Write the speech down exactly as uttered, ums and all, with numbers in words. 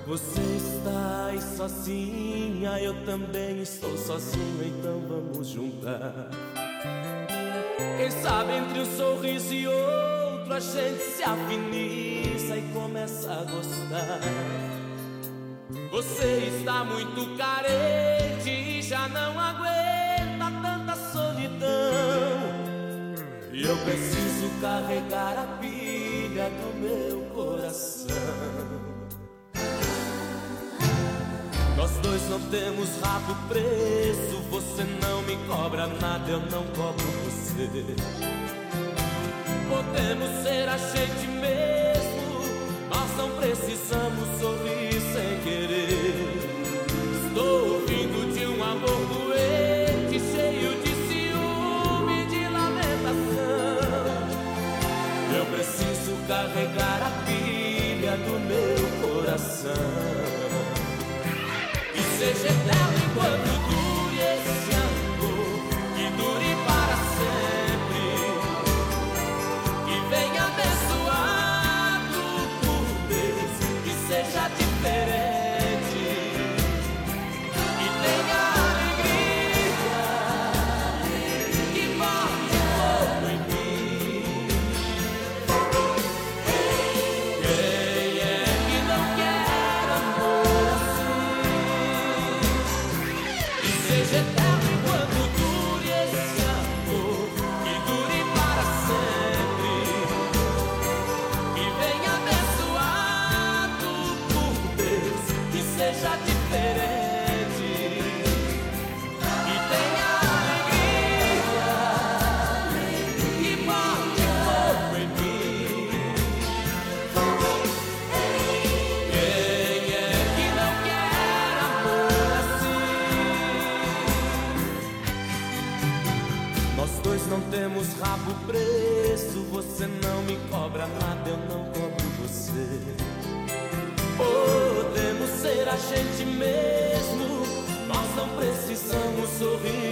Você está aí sozinha, eu também estou sozinho, então vamos juntar. Quem sabe entre um sorriso e outro a gente se afiniza e começa a gostar. Você está muito carente e já não aguenta tanta solidão. E eu preciso carregar a pilha do meu coração. Nós dois não temos rabo preso, você não me cobra nada, eu não cobro você. Podemos ser a gente mesmo, nós não precisamos sorrir sem querer. Estou ouvindo de um amor doente, cheio de ciúme e de lamentação. Eu preciso carregar a pilha do meu coração. Seja eterno enquanto dure esse amor, que dure para sempre, que venha abençoado por Deus, que seja diferente, que tenha alegria, que morte fogo em mim. Quem é que não quer amor assim? Seja eterno enquanto dure esse amor, que dure para sempre, que venha abençoado por Deus, que seja diferente, que tenha alegria, que morte fogo em mim. Quem é que não quer amor assim? Nós dois não temos rabo preso, você não me cobra nada, eu não cobro você. Podemos ser a gente mesmo, nós não precisamos sorrir